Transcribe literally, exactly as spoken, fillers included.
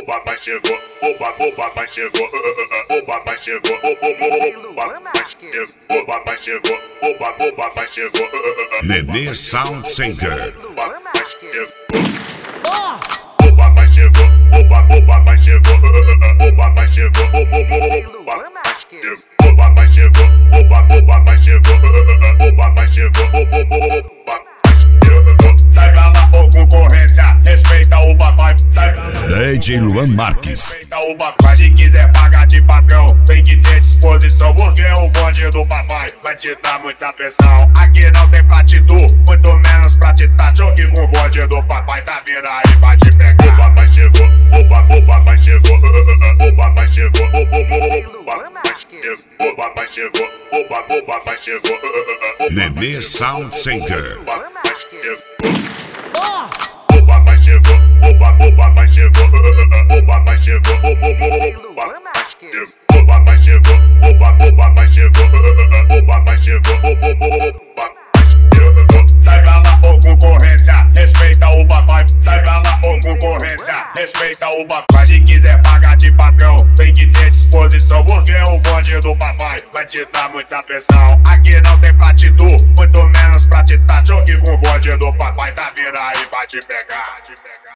o papai chegou, o papai, o papai chegou, o papai chegou, o papai chegou, o papai chegou, o papai, o papai chegou, Nenê Sound Center. o papai chegou, o papai chegou, o papai, o papai chegou, o papai chegou, o papai chegou, o papai chegou, o papai, o papai chegou, o papai chegou, o papai chegou. Sai pra lá, ô concorrência, respeita o papai. Sai pra lá, D J Luan Marques. respeita o papai. Se quiser pagar de patrão, tem que ter disposição, porque o bonde do papai vai te dar muita pressão. Aqui não tem pra te tu, muito menos pra te tá. Jogue com o bonde do papai, tá vindo aí, vai te pegar. O papai chegou, o papai, o papai chegou, o papai chegou, o papai chegou, o papai chegou, o papai, o papai chegou, Nenê Sound Center. o papai chegou, o papai chegou, o papai, o papai chegou, o papai chegou, o papai chegou, o papai chegou, o papai, o papai chegou, o papai chegou, o papai chegou. Sai pra lá, ô concorrência, respeita o papai. Sai pra lá, ô concorrência, respeita o papai. Se quiser pagar de patrão, tem que ter disposição, porque o bonde do papai vai te dar muita pressão. Aqui não tem pra te tu, muito menos pra te tá. Jogue com o bonde do papai, tá vindo aí, vai te pegar.